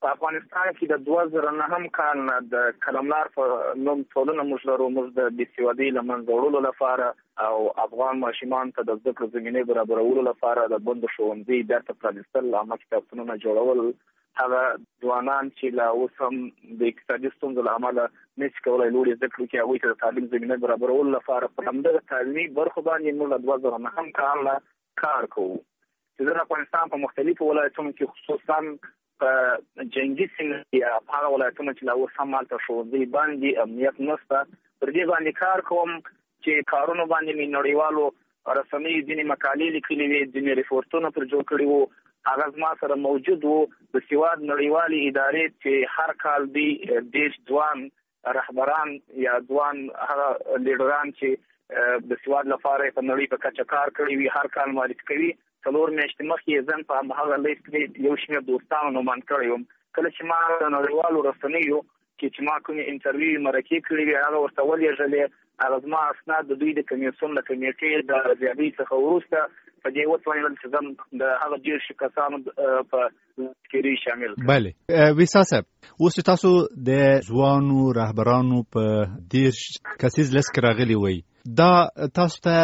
په افغانستان کې د 2009 کال نه د قلمدار په نوم ټولنه موږ لرو. موږ د بېسوادۍ له منځه وړلو لپاره او افغان ماشومان ته د زده کړو زمینې برابرولو لپاره د بندو ښوونځي بیرته پرانیستل، عامه کتابتونونه جوړول. هغه ځوانان چې لا اوس هم د اقتصادي ستونزو له امله نشي کولی لوړې زده کړې وکړي، هغوی ته د تعلیم زمینه برابرولو لپاره په همدغه تعلیمي برخو باندې موږ له 2009 کال نه کار کوو. چې د افغانستان په مختلفو ولایتونو کې خصوصا په جنګي سیمو یا هغه ولایتونو چې لا اوس هم هلته ښوونځي باندې امنیت نشته، پر دې باندې کار کوم چې کارونو باندې مې نړیوالو رسنیو ځینې مقالې لیکلې وې، ځینې ریپورټونه پر جوړ کړي وو. هغه زما سره موجود وو. د سواد نړیوالې ادارې چې هر کال دوی دیش ځوان رهبران یا ځوان هغه لیډران چې د سواد لپاره په نړۍ په کچه کار کړی وي هر کال معرفي کوي. 4 میاشتې مخکې زه په هغه لیست کې یو شمېر دوستانو نومان کړی وم. کله چې ما د نړیوالو رسنیو چې ما کومې انټرویو مرکې کړې وې هغه ورته ولېږلې، هغه زما اسناد د دوی د کمیسیون له کمیټې د ارزیابۍ څخه وروسته په دې وتوانېدل چې زه د هغه 10 کسانو په کې شامل کړم. بله ویسا صاحب، اوس تاسو د ځوانو رهبرانو په 10 کسیز لیست کې راغلي وئ، دا تاسو ته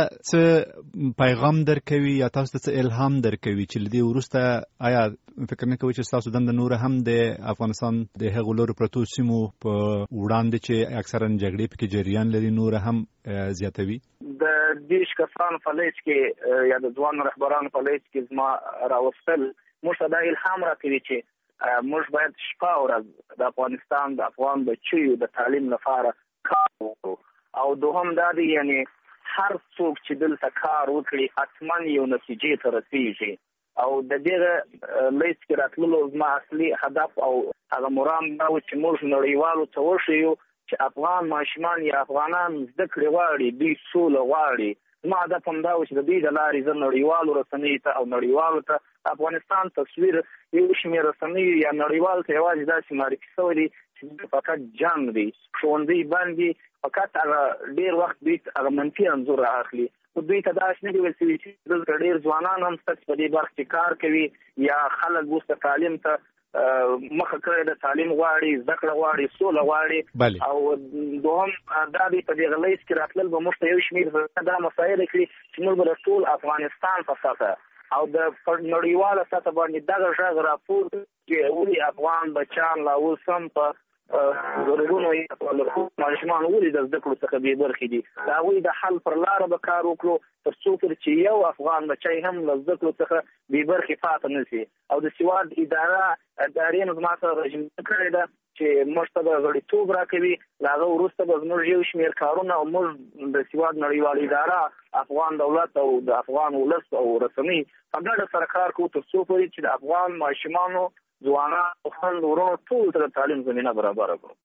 څه پیغام درکوي یا تاسو ته څه الهام درکوي چې لدې وروسته آیا فکر نه کوئ چې تاسو دنده نور هم د افغانستان د هغو لرو پرتو سیمو په وړاندې چې اکثرا جګړې پکې جریان لري نور هم زیاتوي؟ د 10 کسانو په لیست کې یا د ځوانو رهبرانو په لیست کې زما راوستل موږ ته دا الهام راکوي چې موږ باید شپه ورځ د افغانستان د افغان بچیو د تعلیم لپاره کار وکړو. او دوهم دا دی یعنی هر څوک چې دلته کار وکړي حتما یو نتیجې ته رسیږي. او د دې لیست کې راتللو زما اصلي هدف او هغه مرام دا و چې موږ نړیوالو ته وښیو چې افغان ماشومان یا افغانان زده کړې غواړي، دوی سوله غواړي. زما هدف هم دا و چې د دوی د لارې زه نړیوالو رسنیو ته او نړیوالو ته افغانستان تصویر یو شمېر رسنیو یا نړیوالو ته یوازې داسې معرفي شوی دی چې فقط جنګ دی، ښوونځي باندې فقط هغه ډېر وخت دوی هغه منفي انځور اخلي. خو دوی ته داسې نه دي ویل شوي چې دلته ډېر ځوانان هم شته چې په دې برخه کې کار کوي یا خلک اوس د تعلیم ته مخه کړې ده، تعلیم غواړي، زده کړه غواړي، سوله غواړي. او دوهم دا دی په دې لیست کې راتلل به موږ ته یو شمېر دا مسایل کړي چې موږ به د ټول افغانستان په سطحه او د نړیواله سطحه باندې دغه غږ راپورته چې ولې افغان بچیان لا اوس هم په ضرورونو ماشومان ولې د زده کړو څخه بې برخې دي. د هغوی د حل پر لاره به کار وکړو تر څو پورې چې یو افغان بچی هم له زده کړو څخه بې برخې پاتې نه شي. او د سواد ادارې نو زما سره رژیمه کړې ده چې موږ ته د غړیتوب راکوي. له هغه وروسته به زموږ یو شمېر کارونه او موږ د سواد نړیواله اداره افغان دولت او د افغان ولس او رسنۍ په ګډه سره کار کوو تر څو پورې چې د افغان ماشومانو ځوانان او خویندو ورونو ټول ته د تعلیم زمینه برابره کړو.